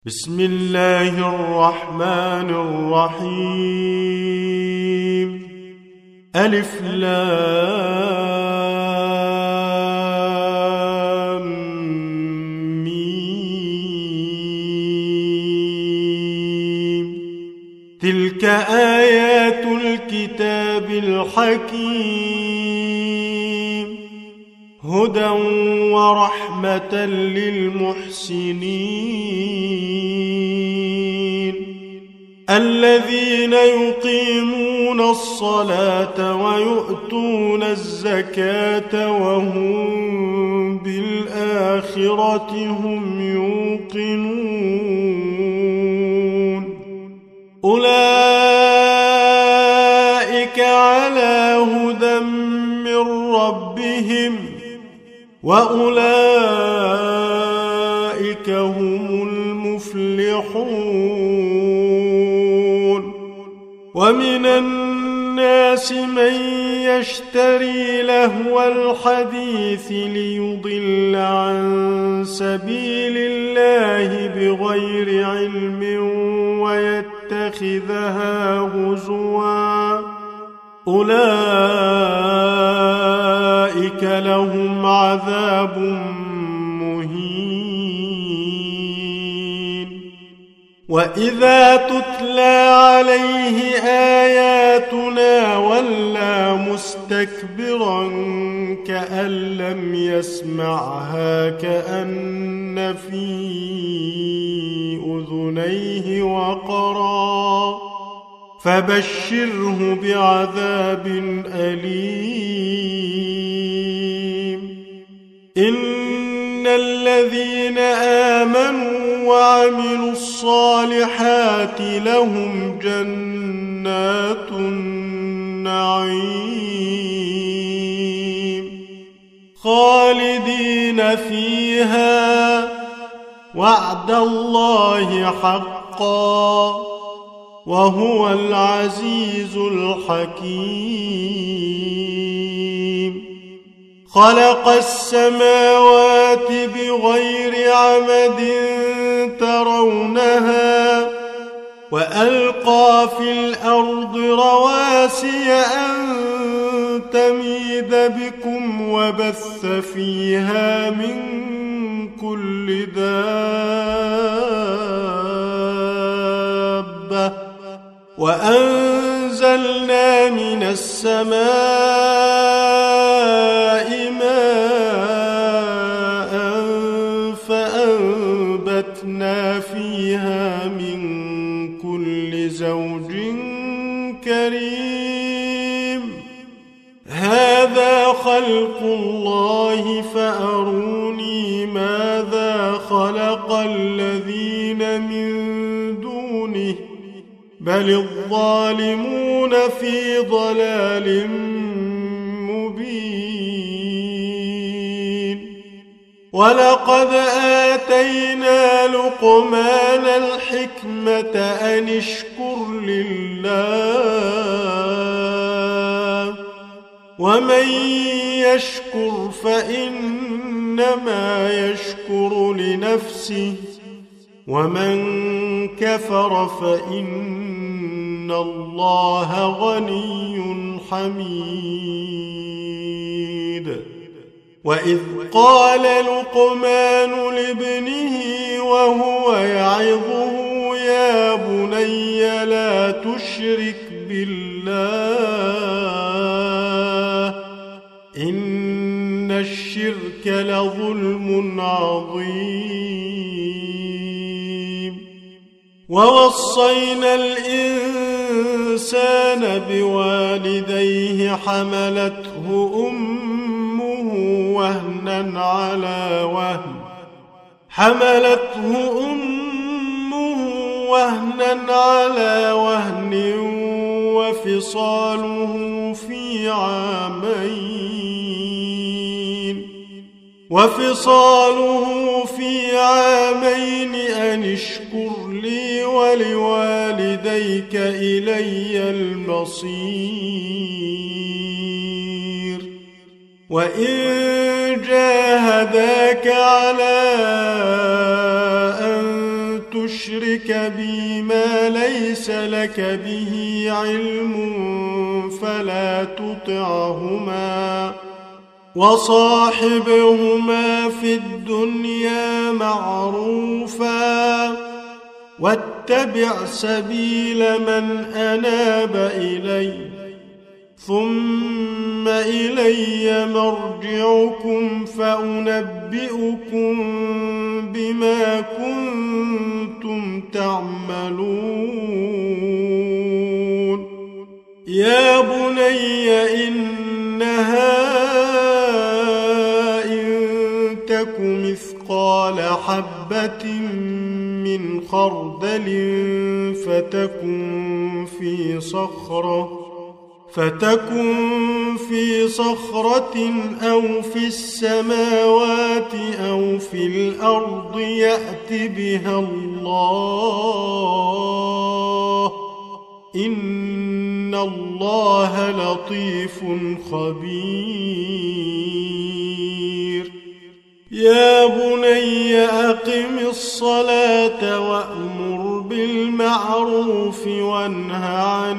بسم الله الرحمن الرحيم. ألف لام ميم. تلك آيات الكتاب الحكيم، هدى ورحمة للمحسنين الذين يقيمون الصلاة ويؤتون الزكاة وهم بالآخرة هم يوقنون. أولئك على هدى من ربهم وأولئك هم المفلحون. ومن الناس من يشتري لهو الحديث ليضل عن سبيل الله بغير علم ويتخذها هزوا، أولئك لهم عذاب مهين. وإذا تتلى عليه آياتنا ولى مستكبرا كأن لم يسمعها كأن في أذنيه وقرا، فبشره بعذاب أليم. إن الذين آمنوا وعملوا الصالحات لهم جنات النعيم خالدين فيها، وعد الله حقا وهو العزيز الحكيم. خلق السماوات بغير عمد ترونها وألقى في الأرض رواسي أن تميد بكم وبث فيها من كل دابة، وأنزلنا من السماء ماء فأنبتنا فيها من كل زوج كريم. هذا خلق الله فأروني ماذا خلق الذين من دونه، بل الظالمون في ضلال مبين. ولقد آتينا لقمان الحكمة أن اشكر لله، ومن يشكر فإنما يشكر لنفسه، ومن كفر فإن الله غني حميد. وإذ قال لقمان لابنه وهو يعظه يا بني لا تشرك بالله إن الشرك لظلم عظيم. ووصينا الإنسان بوالديه حملته أمه وهنا على وهن وفصاله في عامين أن اشكر لي ولوالديك إلي المصير. وإن جاهداك على أن تشرك بي ما ليس لك به علم فلا تطعهما وصاحبهما في الدنيا معروفا واتبع سبيل من أناب إلي ثم إلي مرجعكم فأنبئكم بما كنتم تعملون يا بني إنها إن تك مثقال حبة من خردل فتكن في صخرة أو في السماوات أو في الأرض يأت بها الله إن الله لطيف خبير يا بني أقم الصلاة وأمر بالمعروف وانه عن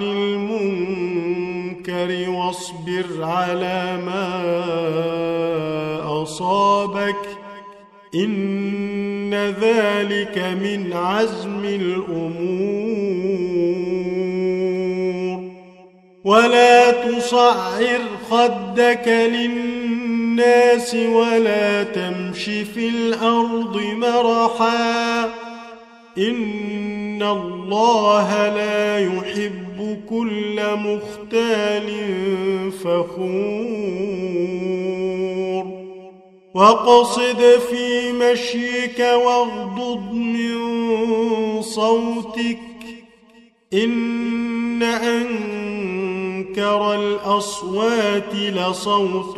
المنكر واصبر على ما أصابك إن ذلك من عزم الأمور ولا تصعر خدك للناس ولا تمش في الأرض مرحا إن الله لا يحب كل مختال فخور وقصد في مشيك واغضض من صوتك إن أنكر الأصوات لصوت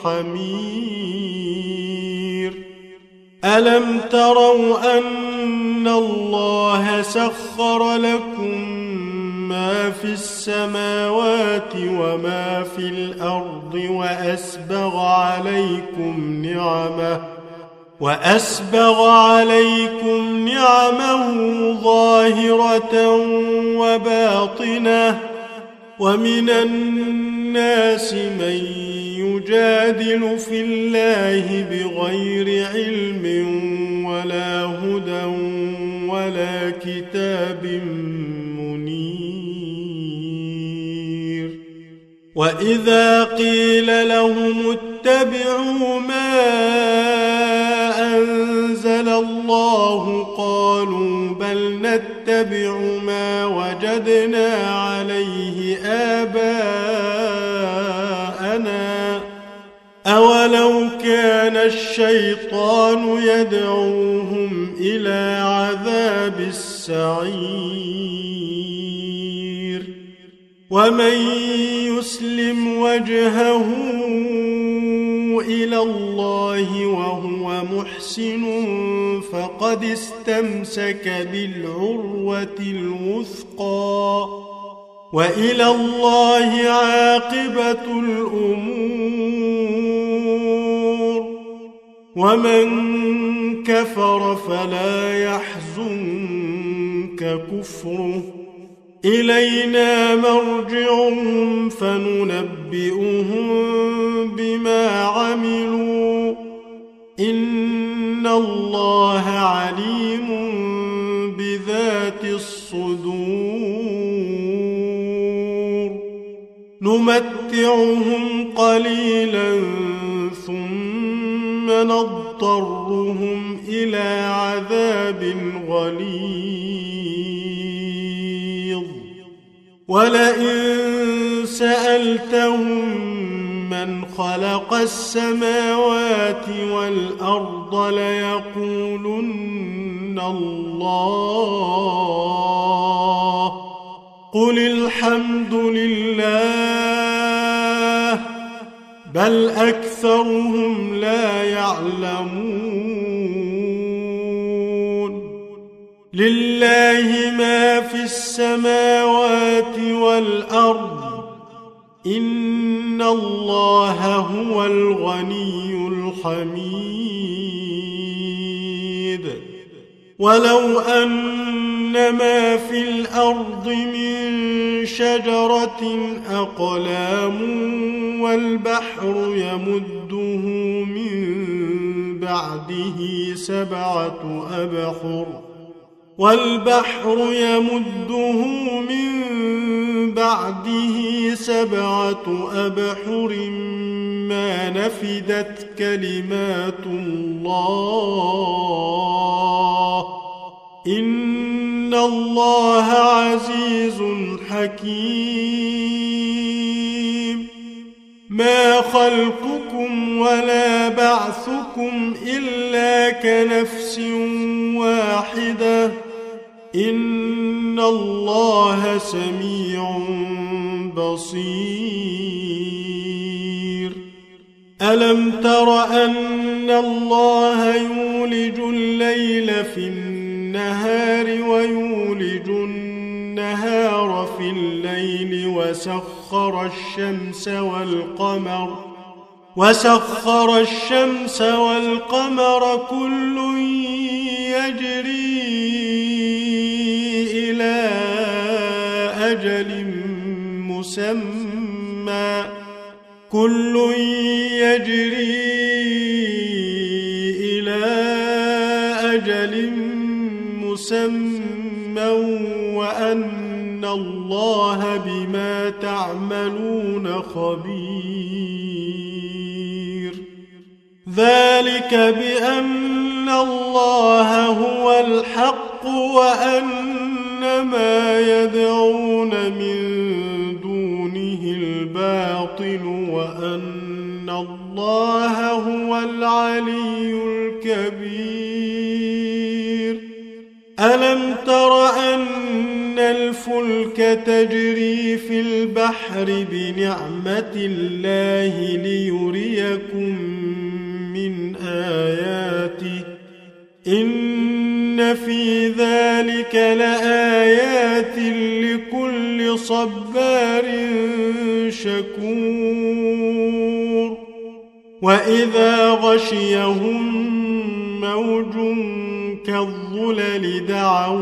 الحمير ألم تروا أن الله سخر لكم ما في السماوات وما في الأرض وأسبغ عليكم نعمه ظاهرة وباطنة ومن الناس من يجادل في الله بغير علم ولا هدى ولا كتاب منير وإذا قيل لهم اتبعوا ما أنزل الله قالوا بل نتبع ما وجدنا عليه آباءنا أولو كان الشيطان يدعوهم إلى عذاب السعير ومن يسلم وجهه إلى الله وهو محسن فقد استمسك بالعروة الوثقى وإلى الله عاقبة الأمور ومن كفر فلا يحزنك كفره إلينا مرجعهم فننبئهم بما عملوا إن الله عليم بذات الصدور نمتعهم قليلا ثم نضطرهم إلى عذاب غليظ ولئن سألتهم من خلق السماوات والأرض ليقولن الله قل الحمد لله بل أكثرهم لا يعلمون لله ما في السماوات والأرض إن الله هو الغني الحميد ولو أن ما في الأرض من شجرة أقلام والبحر يمده من بعده 7 أبحر ما نفدت كلمات الله إن الله عزيز حكيم ما خلقكم ولا بعثكم إلا كنفس واحدة إن الله سميع بصير ألم تر أن الله يولج الليل في النهار ويولج النهار في الليل وسخر الشمس والقمر كل يجري إلى أجل مسمى وأن الله بما تعملون خبير ذلك بأن الله هو الحق وأن ما يدعون من دونه الباطل وأن الله هو العلي الكبير ألم تر أن الفلك تجري في البحر بنعمة الله ليريكم من آياته إن في ذلك لآيات لكل صبار شكور وإذا غشيهم موج كالظلل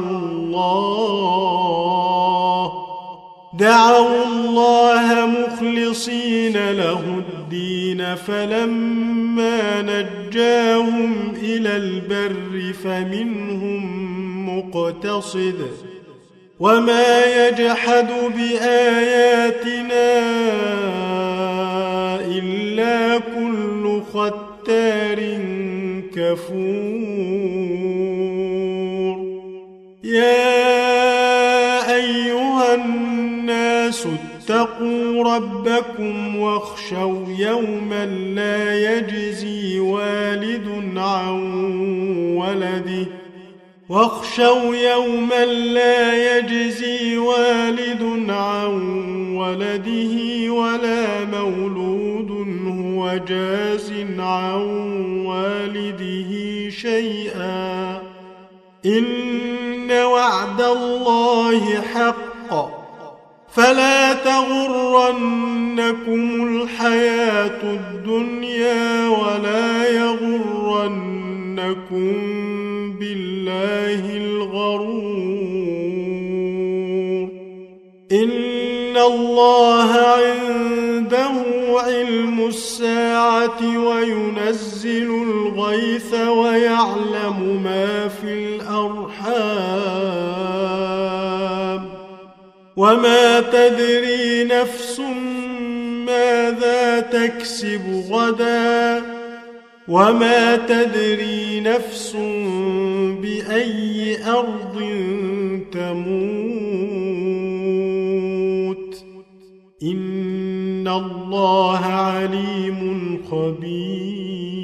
دعوا الله مخلصين له الدين فلما نجاهم إلى البر فمنهم مقتصد وما يجحد بآياتنا إلا كل ختار كفور يا أيها الناس اتقوا ربكم واخشوا يوما لا يجزي والد عن ولده ولا مولود هو جاز عن والده شيئا إن وعد الله حق فلا تغرنكم الحياة الدنيا ولا يغرنكم بالله الغرور إن الله عنده علم الساعة وينزل الغيث ويعلم ما في الأرحام وما تدري نفس ماذا تكسب غدا وما تدري نفس بأي أرض تموت إن الله عليم خبير